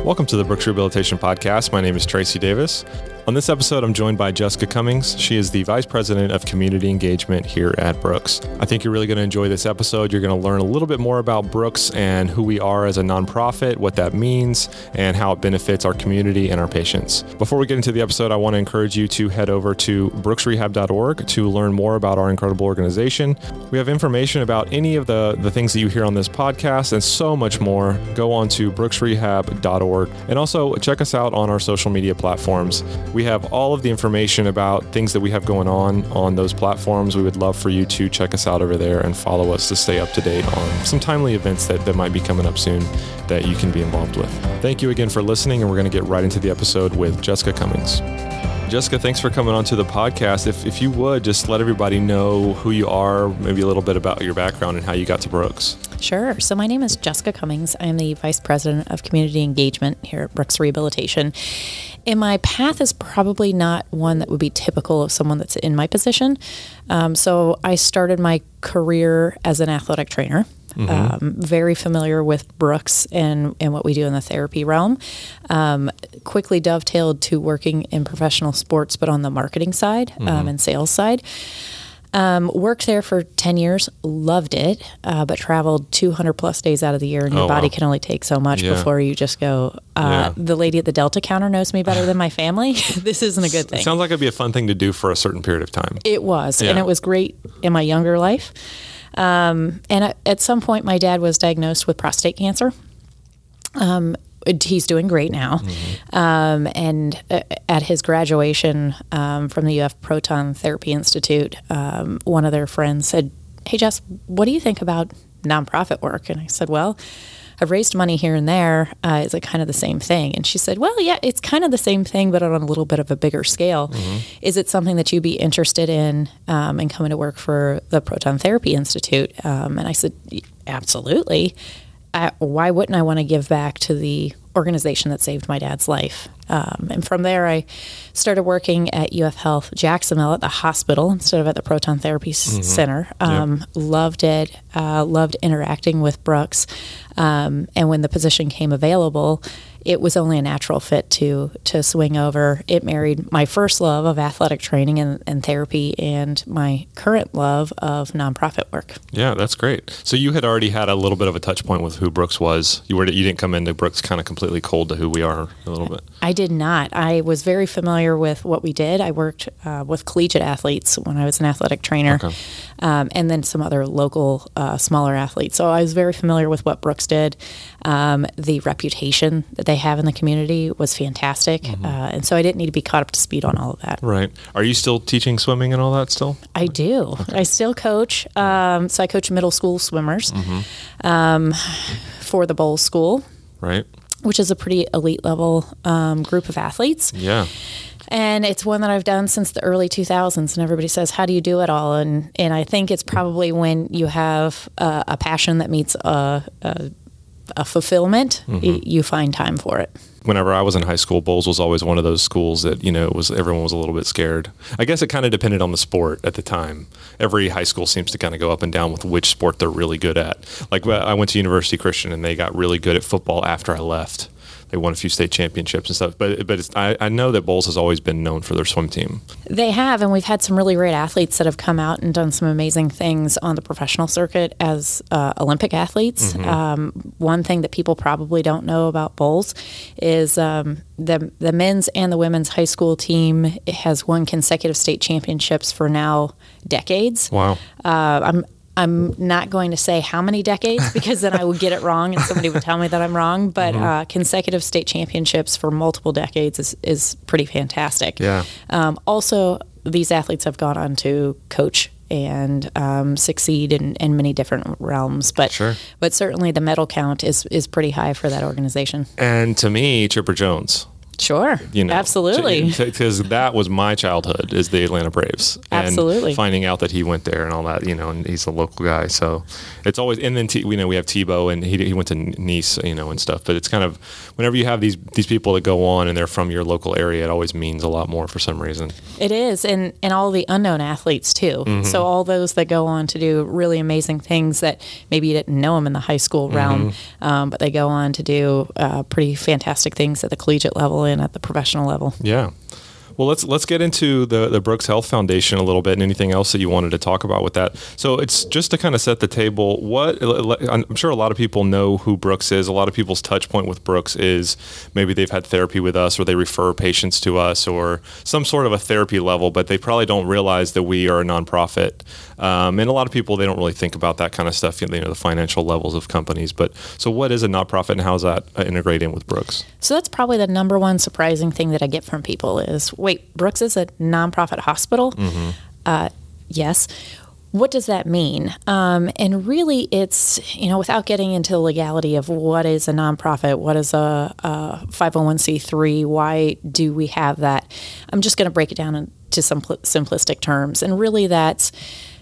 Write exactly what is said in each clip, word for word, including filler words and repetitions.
Welcome to the Brooks Rehabilitation Podcast. My name is Tracy Davis. On this episode, I'm joined by Jessica Cummings. She is the Vice President of Community Engagement here at Brooks. I think you're really going to enjoy this episode. You're going to learn a little bit more about Brooks and who we are as a nonprofit, what that means, and how it benefits our community and our patients. Before we get into the episode, I want to encourage you to head over to brooks rehab dot org to learn more about our incredible organization. We have information about any of the, the things that you hear on this podcast and so much more. Go on to brooks rehab dot org and also check us out on our social media platforms. We have all of the information about things that we have going on on those platforms. We would love for you to check us out over there and follow us to stay up to date on some timely events that, that might be coming up soon that you can be involved with. Thank you again for listening, and we're going to get right into the episode with Jessica Cummings. Jessica, thanks for coming on to the podcast. If, if you would, just let everybody know who you are, maybe a little bit about your background and how you got to Brooks. Sure. So my name is Jessica Cummings. I am the Vice President of Community Engagement here at Brooks Rehabilitation. And my path is probably not one that would be typical of someone that's in my position. Um, so I started my career as an athletic trainer. Mm-hmm. Um, very familiar with Brooks and, and what we do in the therapy realm. Um, quickly dovetailed to working in professional sports, but on the marketing side mm-hmm. um, and sales side. Um, worked there for ten years, loved it, uh, but traveled two hundred plus days out of the year, and your oh, body wow. can only take so much yeah. before you just go, uh, yeah. the lady at the Delta counter knows me better than my family. This isn't a good thing. It sounds like it'd be a fun thing to do for a certain period of time. It was, yeah. and it was great in my younger life. Um, and at, at some point, my dad was diagnosed with prostate cancer. Um, he's doing great now. Mm-hmm. Um, and uh, at his graduation um, from the U F Proton Therapy Institute, um, one of their friends said, "Hey, Jess, what do you think about nonprofit work?" And I said, "Well, I've raised money here and there. Uh, is it kind of the same thing?" And she said, "Well, yeah, it's kind of the same thing, but on a little bit of a bigger scale. Mm-hmm. Is it something that you'd be interested in um, in coming to work for the Proton Therapy Institute?" Um, and I said, "Absolutely. I, why wouldn't I want to give back to the organization that saved my dad's life?" Um, and from there, I started working at U F Health Jacksonville at the hospital instead of at the Proton Therapy mm-hmm. Center. Um, yep. Loved it. Uh, loved interacting with Brooks. Um, and when the position came available, it was only a natural fit to to swing over. It married my first love of athletic training and, and therapy and my current love of nonprofit work. Yeah, that's great. So you had already had a little bit of a touch point with who Brooks was. You were you didn't come into Brooks kind of completely cold to who we are a little bit. I did not. I was very familiar with what we did. I worked uh, with collegiate athletes when I was an athletic trainer, okay. um, and then some other local uh, smaller athletes. So I was very familiar with what Brooks did. Um, the reputation that they have in the community was fantastic, mm-hmm. uh, and so I didn't need to be caught up to speed on all of that. Right. Are you still teaching swimming and all that still? I do. Okay. I still coach. Um, so I coach middle school swimmers mm-hmm. um, for the Bowles School. Right. Which is a pretty elite level um, group of athletes. Yeah. And it's one that I've done since the early two thousands, and everybody says, "How do you do it all?" And and I think it's probably when you have uh, a passion that meets a, a, a fulfillment, mm-hmm. y- you find time for it. Whenever I was in high school, Bowles was always one of those schools that, you know, was everyone was a little bit scared. I guess it kind of depended on the sport at the time. Every high school seems to kind of go up and down with which sport they're really good at. Like I went to University Christian and they got really good at football after I left. They won a few state championships and stuff, but but it's, I, I know that Bowles has always been known for their swim team. They have, and we've had some really great athletes that have come out and done some amazing things on the professional circuit as uh, Olympic athletes. Mm-hmm. Um, one thing that people probably don't know about Bowles is um, the the men's and the women's high school team has won consecutive state championships for now decades. Wow. Uh, I'm I'm not going to say how many decades because then I would get it wrong and somebody would tell me that I'm wrong, but mm-hmm. uh, consecutive state championships for multiple decades is, is pretty fantastic. Yeah. Um, also, these athletes have gone on to coach and um, succeed in, in many different realms, but sure. but certainly the medal count is, is pretty high for that organization. And to me, Chipper Jones. Sure. You know, Absolutely. Because that was my childhood, is the Atlanta Braves. And Absolutely. finding out that he went there and all that, you know, and he's a local guy. So it's always, and then, T, you know, we have Tebow, and he, he went to Nice, you know, and stuff. But it's kind of, whenever you have these, these people that go on and they're from your local area, it always means a lot more for some reason. It is. And, and all the unknown athletes, too. Mm-hmm. So all those that go on to do really amazing things that maybe you didn't know them in the high school realm, mm-hmm. um, but they go on to do uh, pretty fantastic things at the collegiate level and at the professional level. Yeah. Well, let's let's get into the, the Brooks Health Foundation a little bit, and anything else that you wanted to talk about with that. So it's just to kind of set the table. What I'm sure a lot of people know who Brooks is. A lot of people's touch point with Brooks is maybe they've had therapy with us, or they refer patients to us, or some sort of a therapy level, but they probably don't realize that we are a nonprofit. Um, and a lot of people, they don't really think about that kind of stuff, you know, the financial levels of companies. But so what is a nonprofit, and how does that integrate in with Brooks? So that's probably the number one surprising thing that I get from people is, wait, Brooks is a nonprofit hospital? Mm-hmm. Uh, yes. What does that mean? Um, and really it's, you know, without getting into the legality of what is a nonprofit, what is a, a five oh one c three, why do we have that? I'm just going to break it down into some simpl- simplistic terms. And really that's,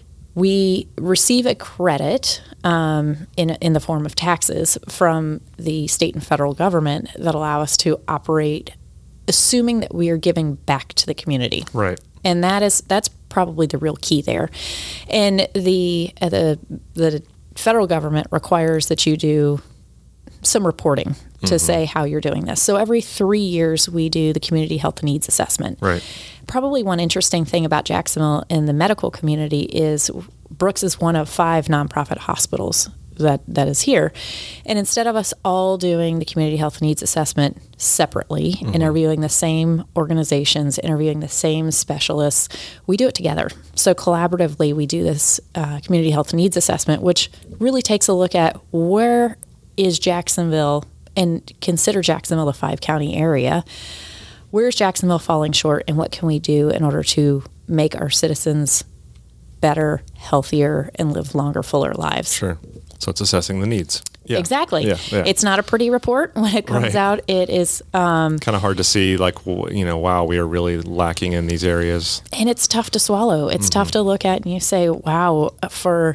we receive a credit um, in in the form of taxes from the state and federal government that allow us to operate, assuming that we are giving back to the community. Right. And that is that's probably the real key there. And the uh, the the federal government requires that you do some reporting to mm-hmm. say how you're doing this. So every three years we do the community health needs assessment. Right. Probably one interesting thing about Jacksonville in the medical community is Brooks is one of five nonprofit hospitals that, that is here. And instead of us all doing the community health needs assessment separately, mm-hmm. interviewing the same organizations, interviewing the same specialists, we do it together. So collaboratively we do this uh, community health needs assessment, which really takes a look at where is Jacksonville, and consider Jacksonville the five-county area. Where's Jacksonville falling short, and what can we do in order to make our citizens better, healthier, and live longer, fuller lives? Sure. So it's assessing the needs. Yeah. Exactly. Yeah, yeah. It's not a pretty report when it comes right. out. It is um, kind of hard to see, like, you know, wow, we are really lacking in these areas. And it's tough to swallow. It's mm-hmm. tough to look at and you say, wow, for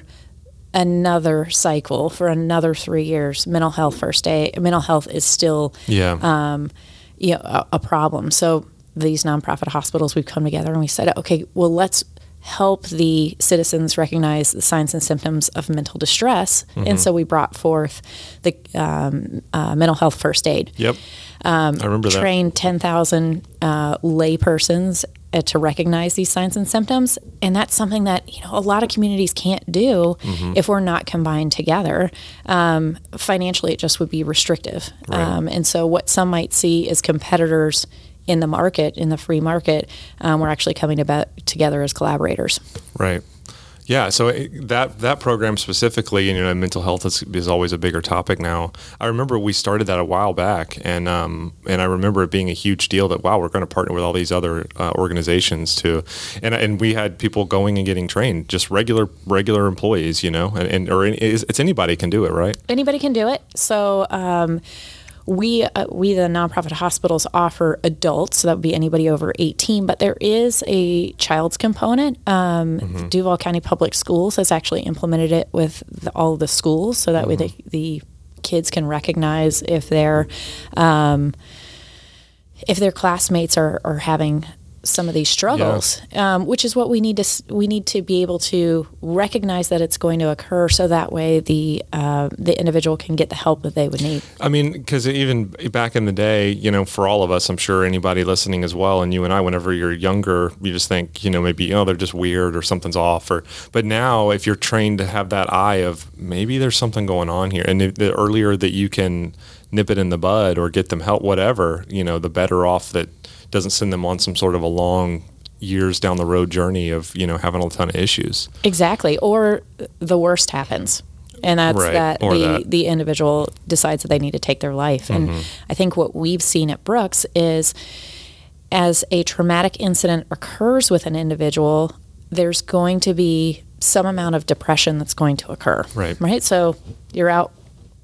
another cycle, for another three years, mental health first aid, mental health is still yeah. um, you know, a, a problem. So these nonprofit hospitals, we've come together and we said, okay, well, let's help the citizens recognize the signs and symptoms of mental distress. Mm-hmm. And so we brought forth the um, uh, mental health first aid. Yep. Um, I remember that. Trained ten thousand uh, lay persons uh, to recognize these signs and symptoms. And that's something that, you know, a lot of communities can't do mm-hmm. if we're not combined together. Um, financially, it just would be restrictive. Right. Um, and so what some might see as competitors in the market, in the free market, um, we're actually coming about together as collaborators. Right. Yeah. So that that program specifically, you know, mental health is, is always a bigger topic now. I remember we started that a while back, and um, and I remember it being a huge deal that, wow, we're going to partner with all these other uh, organizations to, and and we had people going and getting trained, just regular regular employees, you know, and, and or it's, it's anybody can do it, right? Anybody can do it. So. Um, We, uh, we the nonprofit hospitals offer adults, so that would be anybody over eighteen, but there is a child's component. Um, mm-hmm. Duval County Public Schools has actually implemented it with the, all of the schools, so that mm-hmm. way the, the kids can recognize if their um, if their classmates are, are having some of these struggles, yeah. um, which is what we need to we need to be able to recognize that it's going to occur, so that way the uh, the individual can get the help that they would need. I mean, because even back in the day, you know, for all of us, I'm sure anybody listening as well, and you and I, whenever you're younger, you just think, you know, maybe, oh, they're just weird or something's off. Or but now, if you're trained to have that eye of maybe there's something going on here, and the earlier that you can nip it in the bud or get them help, whatever, you know, the better off that. Doesn't send them on some sort of a long years down the road journey of, you know, having a ton of issues. Exactly. Or the worst happens. And that's right. that or the, that the individual decides that they need to take their life. And mm-hmm. I think what we've seen at Brooks is as a traumatic incident occurs with an individual, there's going to be some amount of depression that's going to occur. Right. Right. So you're out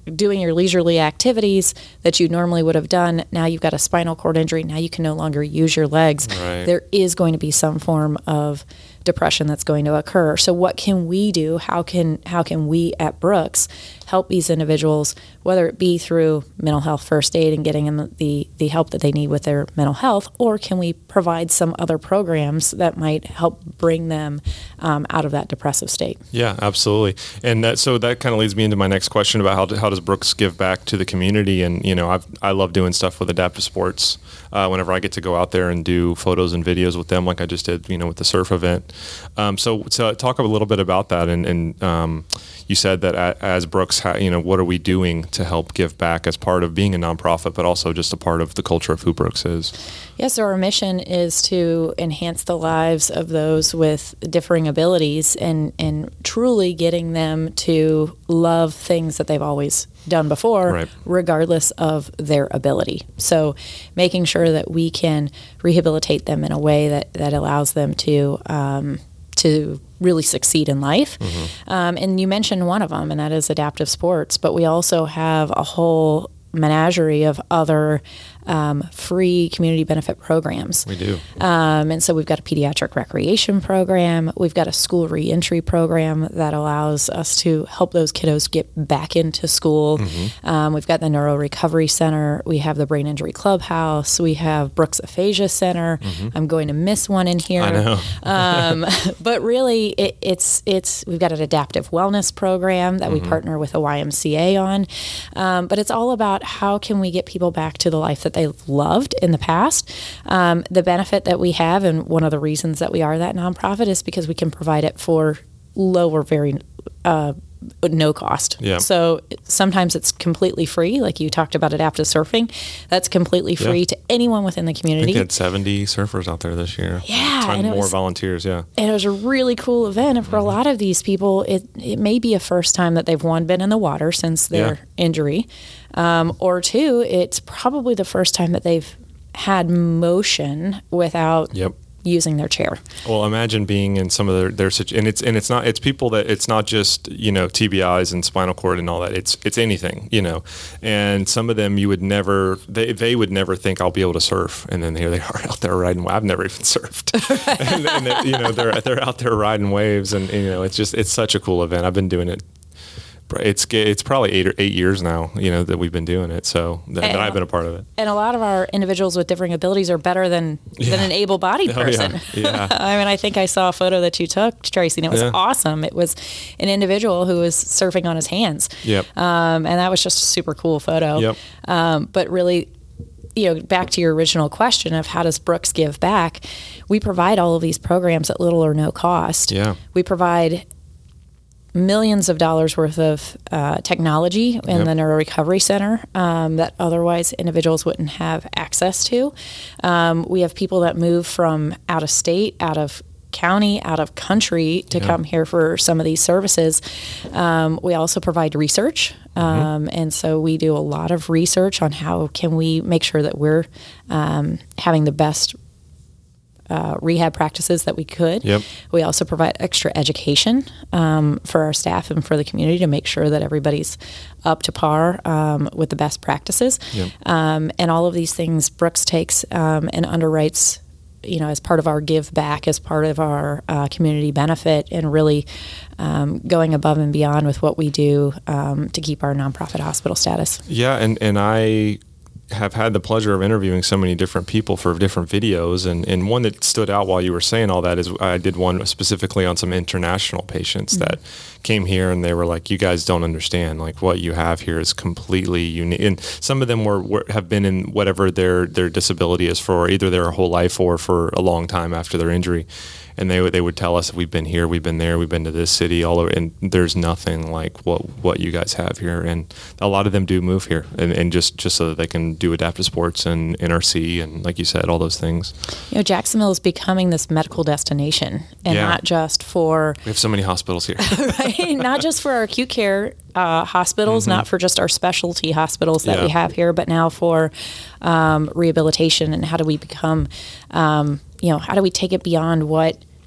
doing your leisurely activities that you normally would have done. Now you've got a spinal cord injury. Now you can no longer use your legs. Right. There is going to be some form of depression that's going to occur. So what can we do? How can how can we at Brooks help these individuals, whether it be through mental health first aid and getting them the, the help that they need with their mental health, or can we provide some other programs that might help bring them um, out of that depressive state? Yeah, absolutely. And that, so that kind of leads me into my next question about how, how does Brooks give back to the community? And, you know, I've, I love doing stuff with Adaptive Sports uh, whenever I get to go out there and do photos and videos with them, like I just did, you know, with the surf event. Um, so, so talk a little bit about that. And, and um, you said that as Brooks, ha- you know, what are we doing to help give back as part of being a nonprofit, but also just a part of the culture of who Brooks is? Yes, so our mission is to enhance the lives of those with differing abilities and, and truly getting them to love things that they've always done before, right, regardless of their ability. So making sure that we can rehabilitate them in a way that, that allows them to um, to really succeed in life. Mm-hmm. Um, and you mentioned one of them, and that is Adaptive Sports, but we also have a whole menagerie of other um, free community benefit programs. We do. Um, and so we've got a pediatric recreation program. We've got a school reentry program that allows us to help those kiddos get back into school. Mm-hmm. Um, we've got the Neuro Recovery Center. We have the Brain Injury Clubhouse. We have Brooks Aphasia Center. Mm-hmm. I'm going to miss one in here. I know. um, but really, it, it's it's we've got an adaptive wellness program that mm-hmm. we partner with the Y M C A on. Um, but it's all about how can we get people back to the life that they loved in the past. Um, the benefit that we have, and one of the reasons that we are that nonprofit, is because we can provide it for low or very uh, no cost. Yeah. So sometimes it's completely free, like you talked about adaptive surfing. That's completely free yeah. to anyone within the community. I think they had seventy surfers out there this year. Yeah. Ton and more was, volunteers, yeah. And it was a really cool event. And for mm-hmm. a lot of these people, it, it may be a first time that they've, one, been in the water since their yeah. injury, um, or two, it's probably the first time that they've had motion without yep. using their chair. Well, imagine being in some of their, their situ- and it's and it's not it's people that it's not just, you know, T B Is and spinal cord and all that. It's it's anything, you know. And some of them you would never they they would never think I'll be able to surf, and then here they are out there riding. I've never even surfed, and, and they, you know they're they're out there riding waves, and, and you know it's just it's such a cool event. I've been doing it. It's it's probably eight or eight years now, you know, that we've been doing it. So that, that I've been a part of it. And a lot of our individuals with differing abilities are better than, yeah. than an able-bodied person. Oh, yeah. Yeah. I mean, I think I saw a photo that you took, Tracy, and it was yeah. awesome. It was an individual who was surfing on his hands. Yep. Um, and that was just a super cool photo. Yep. Um, but really, you know, back to your original question of how does Brooks give back, we provide all of these programs at little or no cost. Yeah. We provide millions of dollars worth of uh, technology in yep. the Neuro Recovery Center um, that otherwise individuals wouldn't have access to. Um, we have people that move from out of state, out of county, out of country to yep. come here for some of these services. Um, we also provide research. Um, mm-hmm. And so we do a lot of research on how can we make sure that we're um, having the best Uh, rehab practices that we could. Yep. We also provide extra education um, for our staff and for the community to make sure that everybody's up to par um, with the best practices. Yep. Um, and all of these things Brooks takes um, and underwrites, you know, as part of our give back, as part of our uh, community benefit, and really um, going above and beyond with what we do um, to keep our nonprofit hospital status. Yeah, and, and I have had the pleasure of interviewing so many different people for different videos, and, and one that stood out while you were saying all that is I did one specifically on some international patients mm-hmm. that came here, and they were like, you guys don't understand, like what you have here is completely unique. And some of them were, were have been in whatever their their disability is for either their whole life or for a long time after their injury. And they would they would tell us, we've been here, we've been there, we've been to this city, all over, and there's nothing like what what you guys have here. And a lot of them do move here, and, and just, just so that they can do adaptive sports and N R C and, like you said, all those things. You know, Jacksonville is becoming this medical destination, and yeah. not just for we have so many hospitals here, right? Not just for our acute care uh, hospitals, mm-hmm. not for just our specialty hospitals that yeah. we have here, but now for um, rehabilitation. And how do we become, um, you know, how do we take it beyond what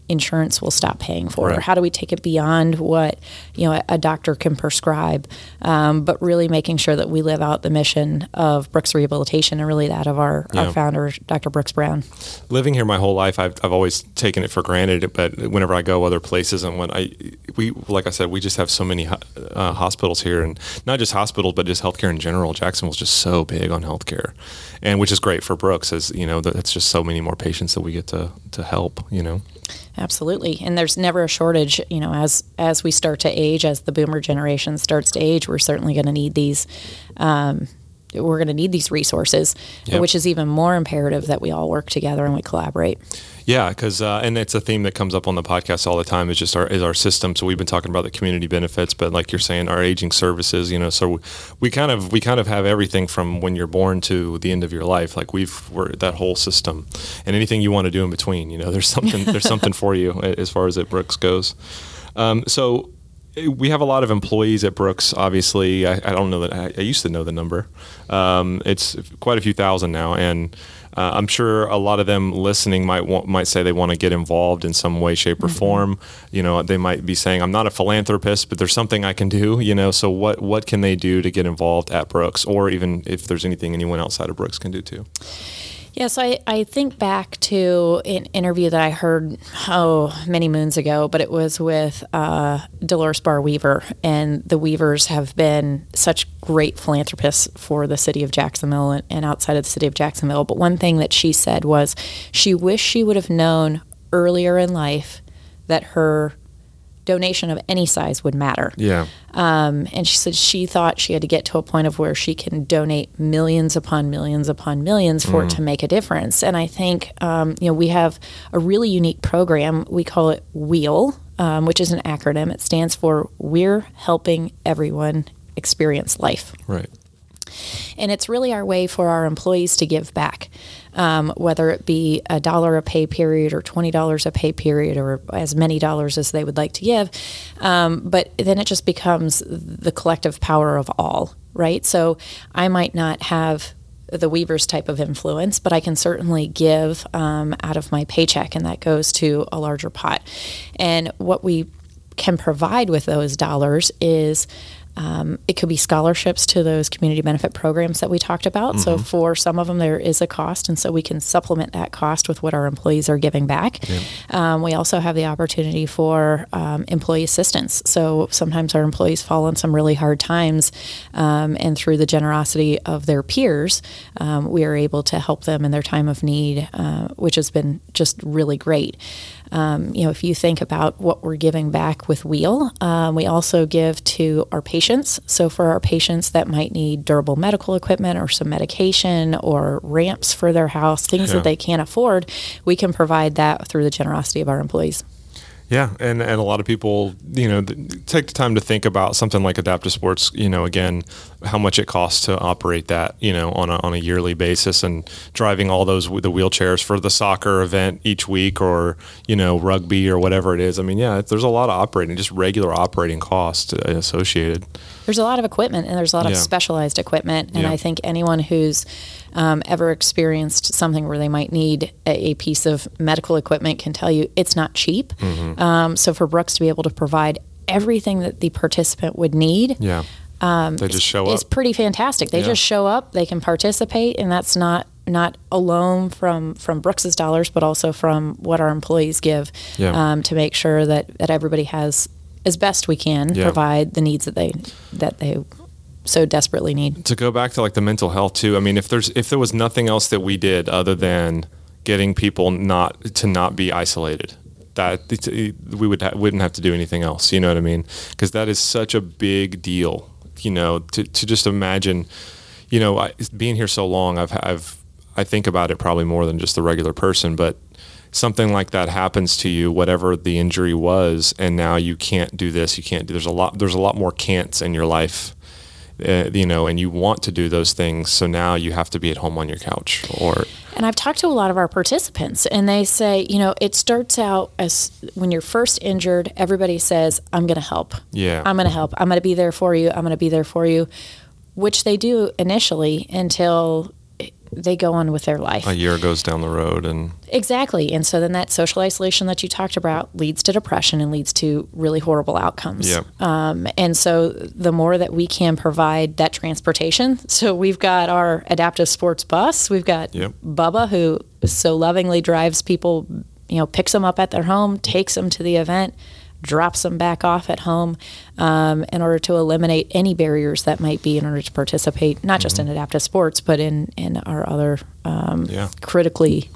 insurance will stop paying for? Right. Or how do we take it beyond what, you know, a, a doctor can prescribe? Um, but really making sure that we live out the mission of Brooks Rehabilitation and really that of our, Yeah. our founder, Doctor Brooks Brown. Living here my whole life, I've, I've always taken it for granted, but whenever I go other places and when I, we, like I said, we just have so many uh, hospitals here, and not just hospitals, but just healthcare in general. Jacksonville's just so big on healthcare, and which is great for Brooks, as you know, that's just so many more patients that we get to, to help, you know. Absolutely. And there's never a shortage, you know, as as we start to age, as the boomer generation starts to age, we're certainly going to need these um, we're going to need these resources, Yep. which is even more imperative that we all work together and we collaborate. Yeah, because uh, and it's a theme that comes up on the podcast all the time. Is just our is our system. So we've been talking about the community benefits, but like you're saying, our aging services. You know, so we kind of we kind of have everything from when you're born to the end of your life. Like we've we're that whole system, and anything you want to do in between. You know, there's something there's something for you as far as at Brooks goes. Um, so. We have a lot of employees at Brooks. Obviously, I, I don't know that I, I used to know the number. Um, it's quite a few thousand now, and uh, I'm sure a lot of them listening might want, might say they want to get involved in some way, shape, or mm-hmm. form. You know, they might be saying, "I'm not a philanthropist, but there's something I can do." You know, so what what can they do to get involved at Brooks, or even if there's anything anyone outside of Brooks can do too? Yeah, so I, I think back to an interview that I heard, oh, many moons ago, but it was with uh, Dolores Barr Weaver, and the Weavers have been such great philanthropists for the city of Jacksonville and, and outside of the city of Jacksonville. But one thing that she said was she wished she would have known earlier in life that her donation of any size would matter. Yeah. Um, and she said she thought she had to get to a point of where she can donate millions upon millions upon millions for mm. it to make a difference. And I think, um, you know, we have a really unique program. We call it WHEEL, um, which is an acronym. It stands for We're Helping Everyone Experience Life. Right. And it's really our way for our employees to give back, um, whether it be a dollar a pay period or twenty dollars a pay period or as many dollars as they would like to give. Um, but then it just becomes the collective power of all, right? So I might not have the Weavers type of influence, but I can certainly give um, out of my paycheck, and that goes to a larger pot. And what we can provide with those dollars is Um, it could be scholarships to those community benefit programs that we talked about. Mm-hmm. So for some of them, there is a cost, and so we can supplement that cost with what our employees are giving back. Yeah. Um, we also have the opportunity for um, employee assistance. So sometimes our employees fall on some really hard times, um, and through the generosity of their peers, um, we are able to help them in their time of need, uh, which has been just really great. Um, you know, if you think about what we're giving back with WHEEL, um, we also give to our patients. So for our patients that might need durable medical equipment or some medication or ramps for their house, things yeah. that they can't afford, we can provide that through the generosity of our employees. Yeah, and, and a lot of people, you know, take the time to think about something like Adaptive Sports, you know, again, how much it costs to operate that, you know, on a, on a yearly basis, and driving all those, the wheelchairs for the soccer event each week, or, you know, rugby or whatever it is. I mean, yeah, there's a lot of operating, just regular operating costs associated. There's a lot of equipment, and there's a lot yeah. of specialized equipment. And yeah. I think anyone who's um, ever experienced something where they might need a, a piece of medical equipment can tell you it's not cheap. Mm-hmm. Um, so for Brooks to be able to provide everything that the participant would need, yeah, um, they just show up. It's pretty fantastic. They yeah. just show up, they can participate, and that's not not alone from, from Brooks's dollars, but also from what our employees give yeah. um, to make sure that, that everybody has, as best we can, yeah. provide the needs that they that they so desperately need. To go back to like the mental health too, I mean, if there's if there was nothing else that we did other than getting people not to not be isolated, that we would ha- wouldn't have to do anything else. You know what I mean? Because that is such a big deal. You know, to to just imagine, you know, I, being here so long, I've I've I think about it probably more than just the regular person, but something like that happens to you, whatever the injury was, and now you can't do this, you can't do. There's a lot. There's a lot more can'ts in your life. Uh, you know, and you want to do those things, so now you have to be at home on your couch. Or and I've talked to a lot of our participants, and they say, you know, it starts out as when you're first injured, everybody says, I'm going to help. Yeah. I'm going to help. I'm going to be there for you. I'm going to be there for you, which they do initially until they go on with their life. A year goes down the road, and exactly. And so then that social isolation that you talked about leads to depression and leads to really horrible outcomes. Yep. Um, and so the more that we can provide that transportation, so we've got our adaptive sports bus, we've got Yep. Bubba, who so lovingly drives people, you know, picks them up at their home, takes them to the event, drops them back off at home, um, in order to eliminate any barriers that might be in order to participate, not just Mm-hmm. in adaptive sports, but in, in our other um, Yeah. critically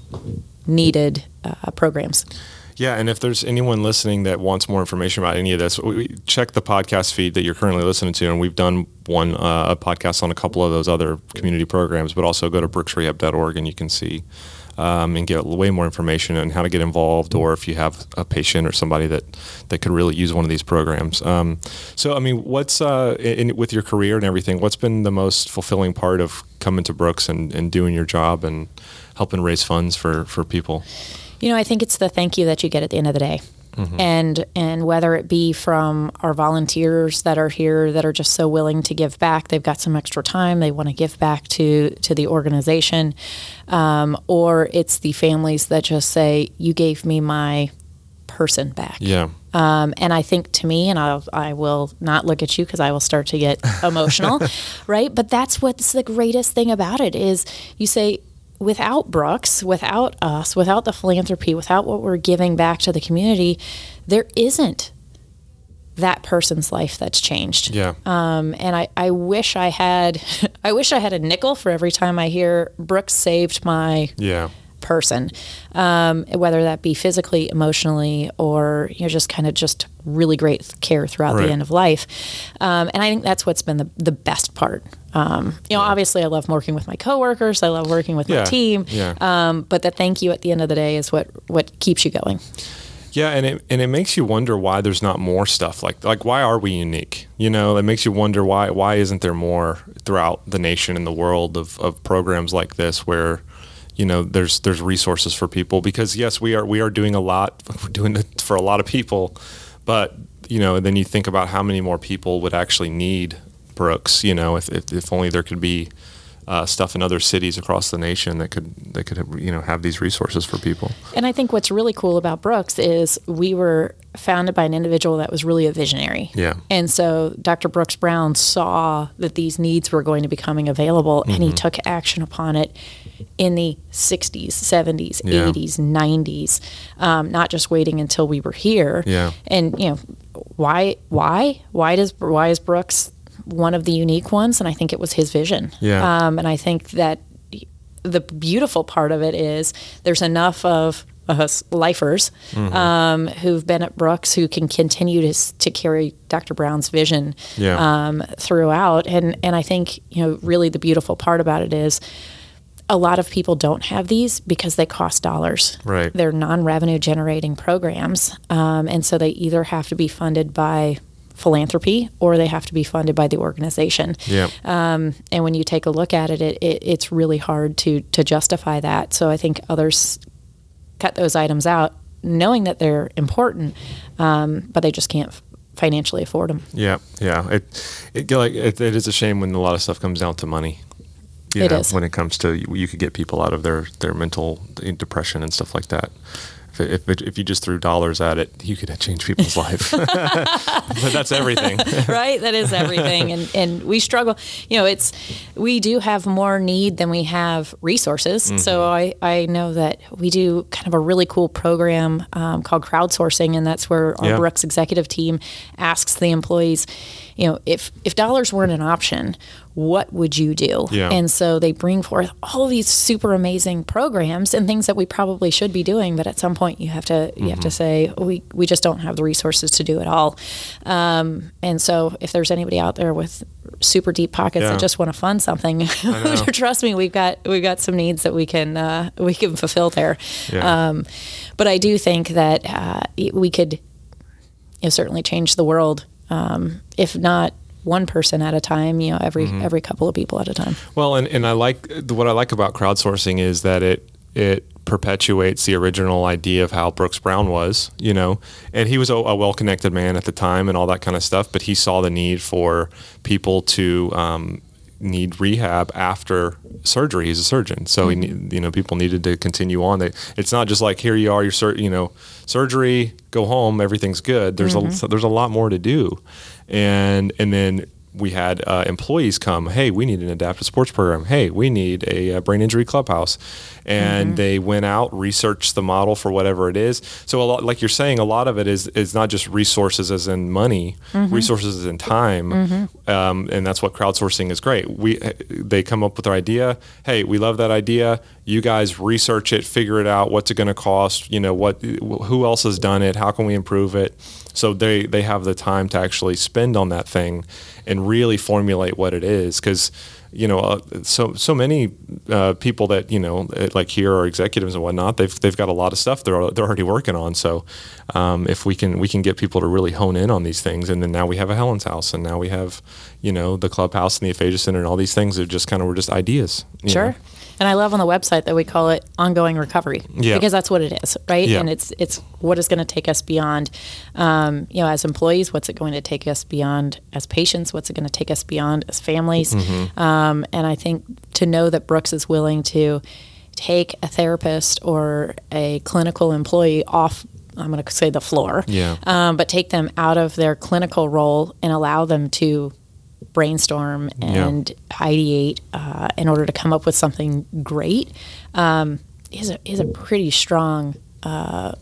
needed uh, programs. yeah. And if there's anyone listening that wants more information about any of this, we, we check the podcast feed that you're currently listening to, and we've done one uh, a podcast on a couple of those other community programs. But also go to brooks rehab dot org and you can see. Um, and get way more information on how to get involved, or if you have a patient or somebody that, that could really use one of these programs. Um, so, I mean, what's uh, in, with your career and everything, what's been the most fulfilling part of coming to Brooks and, and doing your job and helping raise funds for, for people? You know, I think it's the thank you that you get at the end of the day. Mm-hmm. And and whether it be from our volunteers that are here that are just so willing to give back, they've got some extra time, they want to give back to, to the organization, um, or it's the families that just say, you gave me my person back. Yeah. Um, and I think to me, and I'll, I will not look at you because I will start to get emotional, right? But that's what's the greatest thing about it is you say, without Brooks, without us, without the philanthropy, without what we're giving back to the community, there isn't that person's life that's changed. Yeah. Um, and I, I wish I had, I wish I had a nickel for every time I hear Brooks saved my Yeah. person, um, whether that be physically, emotionally, or you know, just kind of just really great care throughout Right. the end of life. Um, and I think that's what's been the, the best part. Um, you know, obviously I love working with my coworkers. I love working with Yeah. my team. Yeah. Um, but the thank you at the end of the day is what, what keeps you going. Yeah, and it and it makes you wonder why there's not more stuff like like why are we unique? You know, it makes you wonder why why isn't there more throughout the nation and the world of, of programs like this where, you know, there's there's resources for people, because yes, we are we are doing a lot, we're doing it for a lot of people, but you know, then you think about how many more people would actually need Brooks. You know, if if, if only there could be Uh, stuff in other cities across the nation that could that could you know have these resources for people. And I think what's really cool about Brooks is we were founded by an individual that was really a visionary. Yeah. And so Doctor Brooks Brown saw that these needs were going to be becoming available, mm-hmm. and he took action upon it in the sixties, seventies, Yeah. eighties, nineties, um, not just waiting until we were here. Yeah. And you know, why why why does why is Brooks one of the unique ones? And I think it was his vision. Yeah. Um, and I think that the beautiful part of it is there's enough of us lifers mm-hmm. um, who've been at Brooks who can continue to to carry Doctor Brown's vision yeah. um, throughout. And and I think, you know, really the beautiful part about it is a lot of people don't have these because they cost dollars. Right. They're non-revenue generating programs. Um, and so they either have to be funded by philanthropy or they have to be funded by the organization. Yeah. Um, and when you take a look at it, it, it, it's really hard to to justify that. So I think others cut those items out knowing that they're important, um, but they just can't financially afford them. Yeah, yeah. It, it like it, it is a shame when a lot of stuff comes down to money. You It know, is. When it comes to you could get people out of their, their mental depression and stuff like that. If it, if, it, if you just threw dollars at it, you could change people's life. But that's everything. Right? That is everything. And and we struggle. You know, it's we do have more need than we have resources. Mm-hmm. So I, I know that we do kind of a really cool program um, called crowdsourcing, and that's where our yeah. Brooks executive team asks the employees, you know, if, if dollars weren't an option, what would you do? Yeah. And so they bring forth all of these super amazing programs and things that we probably should be doing, but at some point you have to you mm-hmm. have to say we we just don't have the resources to do it all. Um, and so if there's anybody out there with super deep pockets yeah. that just want to fund something, trust me, we've got we've got some needs that we can uh, we can fulfill there. Yeah. Um, but I do think that uh, we could, you know, certainly change the world, um, if not one person at a time, you know, every mm-hmm. every couple of people at a time. Well, and, and I like what I like about crowdsourcing is that it it perpetuates the original idea of how Brooks Brown was, you know, and he was a, a well-connected man at the time and all that kind of stuff, but he saw the need for people to um, need rehab after surgery. He's a surgeon, so mm-hmm. he need, you know people needed to continue on. They, it's not just like here you are, your sur- you know surgery, go home, everything's good. There's mm-hmm. a there's a lot more to do, and and then. We had uh, employees come, hey, we need an adaptive sports program. Hey, we need a, a brain injury clubhouse. And mm-hmm. they went out, researched the model for whatever it is. So a lot, like you're saying, a lot of it is is not just resources as in money, mm-hmm. resources as in time. Mm-hmm. Um, and that's what crowdsourcing is great. We They come up with their idea. Hey, we love that idea. You guys research it, figure it out. What's it going to cost? You know, what? Who else has done it? How can we improve it? So they, they have the time to actually spend on that thing and really formulate what it is. Because, you know, uh, so so many uh, people that, you know, like here are executives and whatnot, they've they've got a lot of stuff they're they're already working on. So um, if we can we can get people to really hone in on these things, and then now we have a Helen's House, and now we have, you know, the Clubhouse and the Aphasia Center and all these things that just kind of were just ideas. Sure. Know? And I love on the website that we call it ongoing recovery, yeah. because that's what it is, right? Yeah. And it's it's what is going to take us beyond, um, you know, as employees, what's it going to take us beyond as patients, what's it going to take us beyond as families. Mm-hmm. Um, and I think to know that Brooks is willing to take a therapist or a clinical employee off, I'm going to say the floor, yeah. um, but take them out of their clinical role and allow them to brainstorm and yeah. ideate uh, in order to come up with something great um, is a is a pretty strong uh,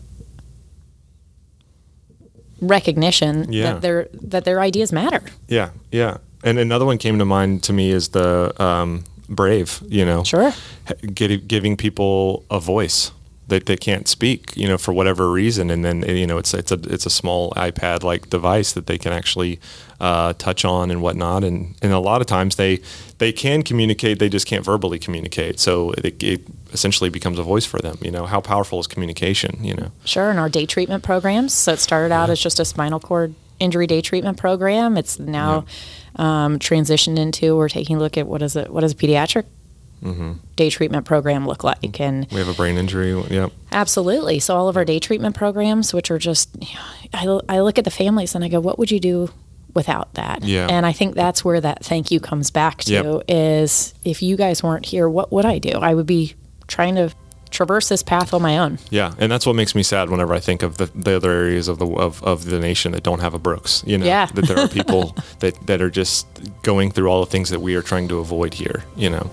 recognition yeah. that their that their ideas matter. Yeah, yeah. And another one came to mind to me is the um, Brave. You know, sure, Get, giving people a voice that they can't speak, you know, for whatever reason, and then you know it's it's a it's a small iPad like device that they can actually uh, touch on and whatnot, and and a lot of times they they can communicate, they just can't verbally communicate, so it, it essentially becomes a voice for them. You know, how powerful is communication? You know, sure. And our day treatment programs. So it started out yeah. as just a spinal cord injury day treatment program. It's now yeah. um, transitioned into we're taking a look at what is it what is a pediatric Mm-hmm. day treatment program look like, and we have a brain injury. Yeah, absolutely. So all of our day treatment programs, which are just, you know, I, I look at the families and I go, what would you do without that? Yeah. And I think that's where that thank you comes back to yep. is if you guys weren't here, what would I do? I would be trying to traverse this path on my own. Yeah, and that's what makes me sad whenever I think of the, the other areas of the of, of the nation that don't have a Brooks. You know, yeah. that there are people that, that are just going through all the things that we are trying to avoid here. You know.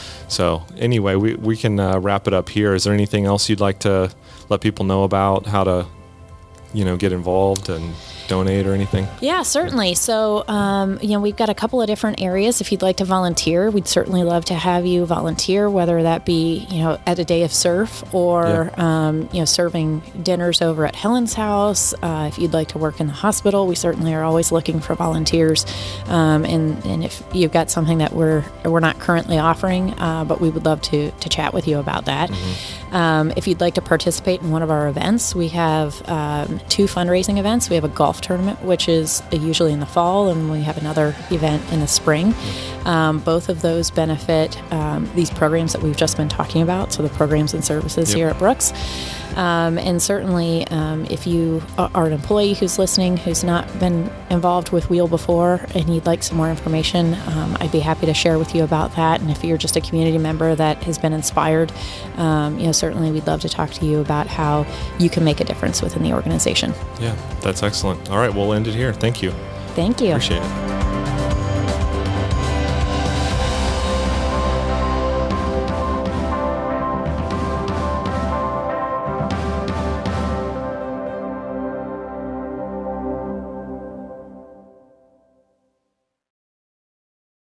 So anyway, we, we can uh, wrap it up here. Is there anything else you'd like to let people know about, how to, you know, get involved and donate or anything? Yeah, certainly. So, um, you know, we've got a couple of different areas. If you'd like to volunteer, we'd certainly love to have you volunteer, whether that be, you know, at a day of surf or, yeah. um, you know, serving dinners over at Helen's House. Uh, if you'd like to work in the hospital, we certainly are always looking for volunteers. Um, and, and if you've got something that we're we're not currently offering, uh, but we would love to, to chat with you about that. Mm-hmm. Um, if you'd like to participate in one of our events, we have um, two fundraising events. We have a golf tournament, which is usually in the fall, and we have another event in the spring. Um, both of those benefit um, these programs that we've just been talking about, so the programs and services yep. here at Brooks. Um, and certainly, um, if you are an employee who's listening, who's not been involved with Wheel before, and you'd like some more information, um, I'd be happy to share with you about that. And if you're just a community member that has been inspired, um, you know, certainly we'd love to talk to you about how you can make a difference within the organization. Yeah, that's excellent. All right, we'll end it here. Thank you. Thank you. Appreciate it.